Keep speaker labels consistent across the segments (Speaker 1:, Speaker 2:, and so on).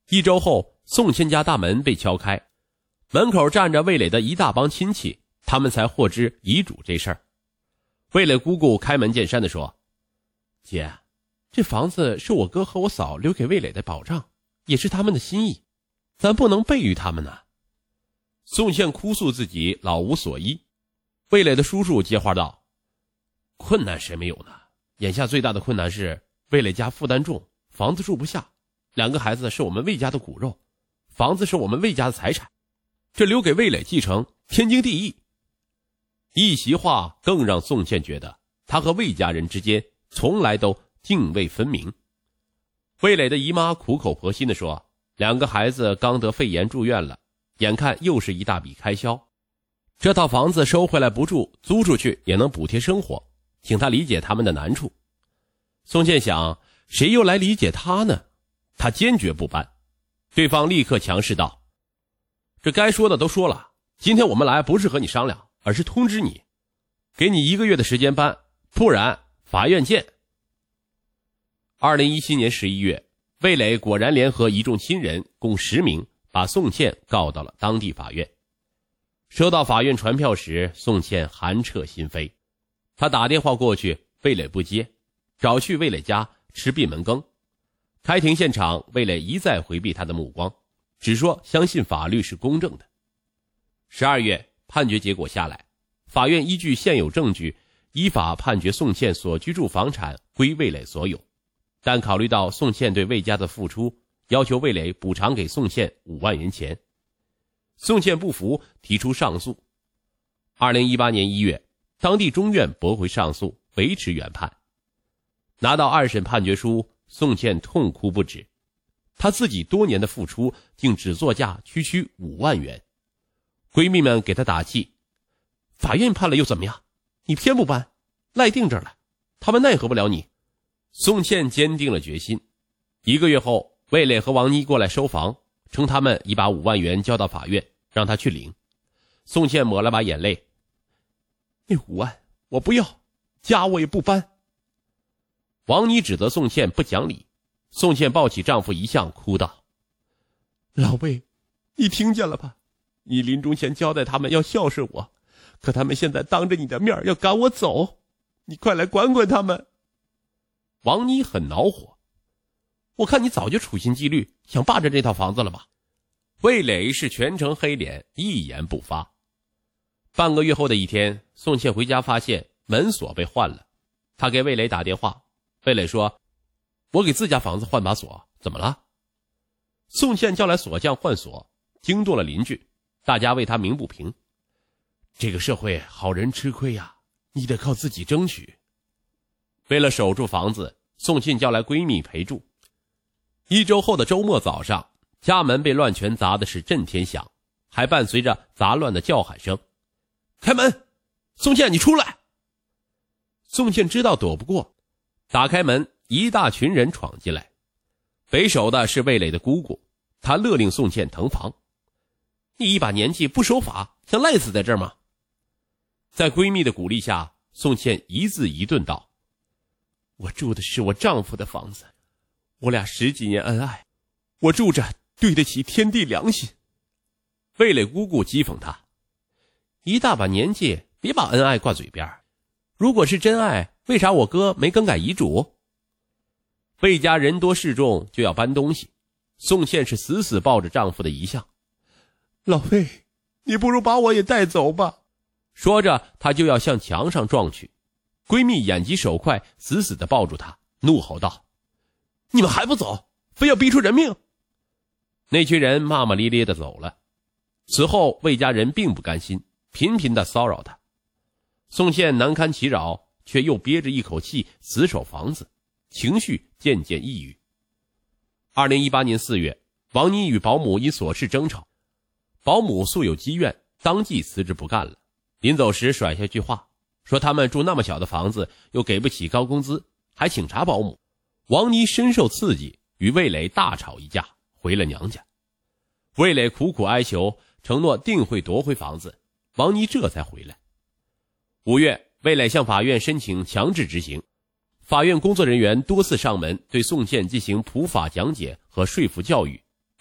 Speaker 1: 1周后，宋倩家大门被敲开，门口站着魏磊的一大帮亲戚，他们才获知遗嘱这事儿。魏磊姑姑开门见山地说：“姐，这房子是我哥和我嫂留给魏磊的保障，也是他们的心意，咱不能背于他们呢。”宋倩哭诉自己老无所依。魏磊的叔叔接话道：“困难谁没有呢？眼下最大的困难是魏磊家负担重，房子住不下，2个孩子是我们魏家的骨肉，房子是我们魏家的财产，这留给魏磊继承天经地义。”一席话更让宋倩觉得他和魏家人之间从来都泾渭分明。魏磊的姨妈苦口婆心地说，2个孩子刚得肺炎住院了，眼看又是一大笔开销，这套房子收回来不住，租出去也能补贴生活，请他理解他们的难处。宋倩想，谁又来理解他呢？他坚决不搬。对方立刻强势道：“这该说的都说了，今天我们来不是和你商量，而是通知你，给你1个月的时间搬，不然法院见。”2017年11月，魏磊果然联合一众亲人共10名，把宋倩告到了当地法院。收到法院传票时，宋倩寒彻心扉。他打电话过去，魏磊不接，找去魏磊家吃闭门羹。开庭现场，魏磊一再回避他的目光，只说相信法律是公正的。12月，判决结果下来，法院依据现有证据，依法判决宋倩所居住房产归魏磊所有，但考虑到宋倩对魏家的付出，要求魏磊补偿给宋倩5万元钱。宋倩不服，提出上诉。2018年1月，当地中院驳回上诉，维持原判。拿到2审判决书，宋倩痛哭不止，她自己多年的付出竟只作价区5万元。闺蜜们给她打气：“法院判了又怎么样？你偏不搬，赖定这儿了，他们奈何不了你。”宋倩坚定了决心。1个月后，魏磊和王妮过来收房，称他们已把5万元交到法院，让他去领。宋倩抹了把眼泪：“那5万我不要，家我也不搬。”王妮指责宋倩不讲理，宋倩抱起丈夫遗像哭道：“老魏，你听见了吧？你临终前交代他们要孝顺我，可他们现在当着你的面要赶我走，你快来管管他们。”王妮很恼火：“我看你早就处心积虑想霸占这套房子了吧？”魏磊是全程黑脸，一言不发。半个月后的一天，宋倩回家发现门锁被换了，她给魏磊打电话，魏磊说：“我给自家房子换把锁，怎么了？”宋倩叫来锁匠换锁，惊动了邻居，大家为他鸣不平。这个社会好人吃亏呀，你得靠自己争取。为了守住房子，宋倩叫来闺蜜陪住。1周后的周末早上，家门被乱拳砸的是震天响，还伴随着杂乱的叫喊声：“开门！宋倩，你出来！”宋倩知道躲不过，打开门，一大群人闯进来。为首的是魏磊的姑姑，她勒令宋倩腾房：“你一把年纪不守法，想赖死在这儿吗？”在闺蜜的鼓励下，宋倩一字一顿道：“我住的是我丈夫的房子，我俩10几年恩爱，我住着对得起天地良心。”魏磊姑姑讥讽她：“一大把年纪，别把恩爱挂嘴边，如果是真爱，为啥我哥没更改遗嘱？”魏家人多势众，就要搬东西，宋倩是死死抱着丈夫的遗像：“老魏，你不如把我也带走吧。”说着，她就要向墙上撞去。闺蜜眼疾手快，死死地抱住她，怒吼道：“你们还不走，非要逼出人命！”那群人骂骂咧咧地走了。此后，魏家人并不甘心，频频地骚扰她。宋倩难堪其扰，却又憋着一口气死守房子，情绪渐渐抑郁。2018年4月，王妮与保姆因琐事争吵，保姆素有积怨，当即辞职不干了。临走时甩下句话，说他们住那么小的房子，又给不起高工资，还请查保姆。王妮深受刺激，与魏磊大吵一架，回了娘家。魏磊苦苦哀求，承诺定会夺回房子，王妮这才回来。5月，魏磊向法院申请强制执行，法院工作人员多次上门对宋倩进行普法讲解和说服教育，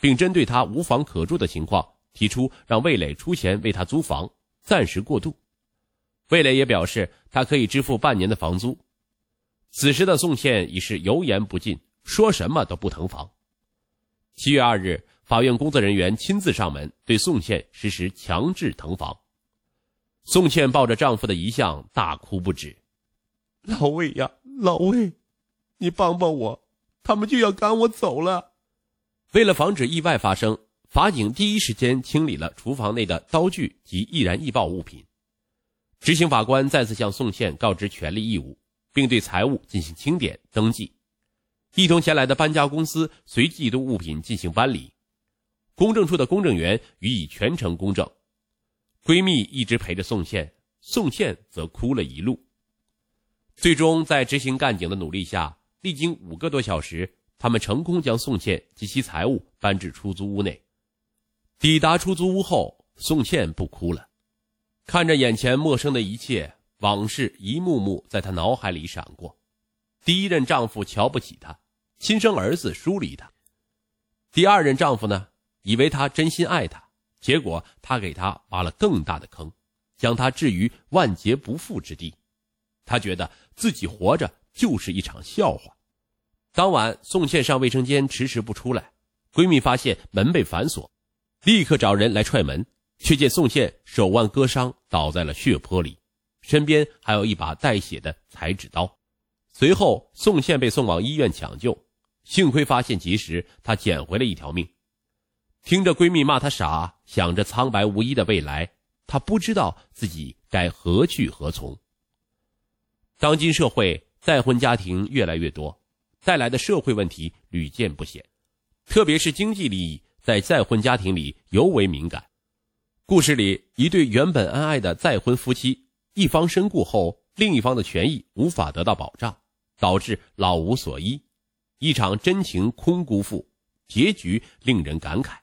Speaker 1: 并针对他无房可住的情况提出让魏磊出钱为他租房，暂时过渡。魏磊也表示他可以支付半年的房租。此时的宋茜已是油盐不进，说什么都不腾房。7月2日，法院工作人员亲自上门对宋茜实施强制腾房。宋茜抱着丈夫的遗像大哭不止。
Speaker 2: 老魏呀，老魏，你帮帮我，他们就要赶我走了。
Speaker 1: 为了防止意外发生，法警第一时间清理了厨房内的刀具及易燃易爆物品。执行法官再次向宋茜告知权利义务，并对财物进行清点登记。一同前来的搬家公司随即对物品进行搬离。公证处的公证员予以全程公证。闺蜜一直陪着宋茜，宋茜则哭了一路。最终在执行干警的努力下，历经5个多小时，他们成功将宋茜及其财物搬至出租屋内。抵达出租屋后，宋茜不哭了，看着眼前陌生的一切，往事一幕幕在她脑海里闪过。第一任丈夫瞧不起她，亲生儿子疏离她。第二任丈夫呢，以为她真心爱她，结果他给她挖了更大的坑，将她置于万劫不复之地。她觉得自己活着就是一场笑话。当晚，宋茜上卫生间迟迟不出来，闺蜜发现门被反锁，立刻找人来踹门，却见宋茜手腕割伤，倒在了血泊里，身边还有一把带血的裁纸刀。随后，宋茜被送往医院抢救，幸亏发现及时，她捡回了一条命。听着闺蜜骂她傻，想着苍白无依的未来，她不知道自己该何去何从。当今社会，再婚家庭越来越多，带来的社会问题屡见不鲜，特别是经济利益在再婚家庭里尤为敏感。故事里一对原本恩爱的再婚夫妻，一方身故后，另一方的权益无法得到保障，导致老无所依，一场真情空辜负，结局令人感慨。